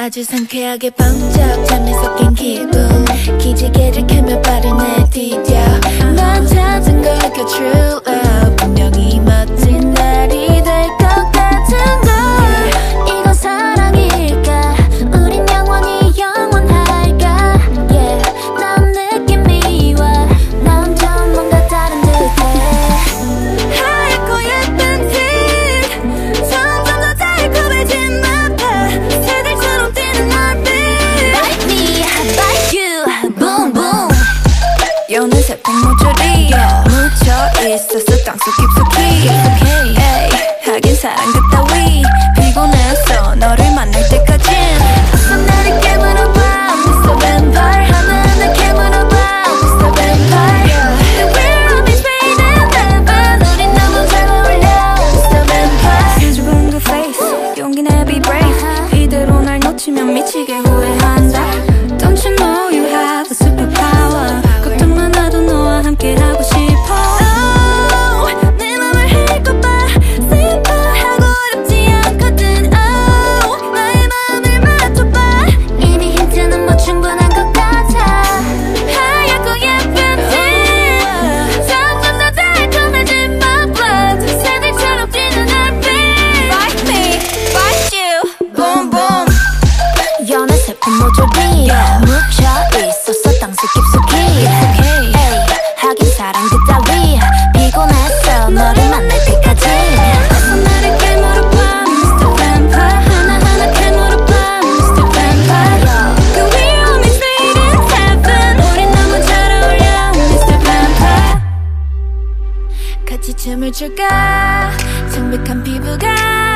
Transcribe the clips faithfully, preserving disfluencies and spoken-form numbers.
아주 상쾌하게 번쩍 잠에 섞인 기분 기지개를 켜며 발을 내디뎌 난 찾은 걸까 true love 분명히 멋진 날이 될 것 같은 걸 이건 사랑일까 우린 영원히 영원할까 yeah 난 느낌이 와 나 혼자 뭔가 다른 듯해 하얗고 예쁜 티 점점 더 달콤해진 my path 새들처럼 뛰는 얼빛 Bite me, bite you, boom boom 여는 새콤 모조리 묻혀 있었어 땅속 깊숙이 에이 하긴 사랑 그따위 피곤했어 너를 만날 때까진 어서 나를 깨물어봐 Mister Vampire 하나하나 깨물어봐 Mister Vampire The we're always fading heaven 우린 너무 잘 어울려 Mister Vampire 수줍은 그 face 용기 내 be brave 이대로 날 놓치면 미치게 후회한다 Don't you know you have a superpower 걱정 많아도 너와 함께 하고 싶어 Oh 내 맘을 읽어봐 simple 어렵지 않거든 Oh 나의 마음을 맞춰봐 이미 힌트는 뭐 충분한 것 같아 하얗고 예쁜 티 점점 더 달콤해진 my blood 새들처럼 뛰는 얼빛 Bite me, bite you, boom boom 연한 새콤 모조리 묻혀 있었어 땅속 깊숙이 에이 하긴 사랑 그따위 피곤했어 너를 만날 때까지 어서 나를 깨물어봐 Mister Vampire 하나하나 깨물어봐 Mister Vampire 그 we're always fading heaven 우린 너무 잘 어울려 Mister Vampire 같이 춤을 출까 창백한 피부가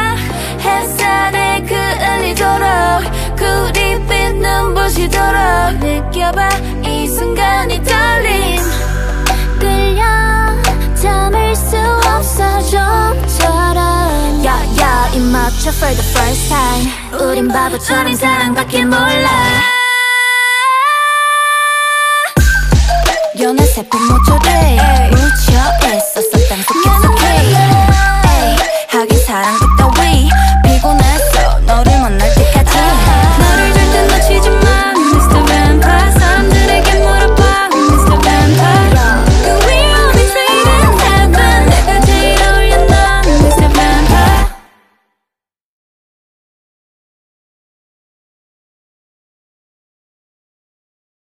햇살에 그을리도록 구릿빛 눈부시도록 느껴봐 이 순간이 떨림 끌려 참을 수 없어 좀처럼 야야 입 맞춰 for the first time 우린 바보처럼 사랑밖에 몰라 연한 새콤 모조리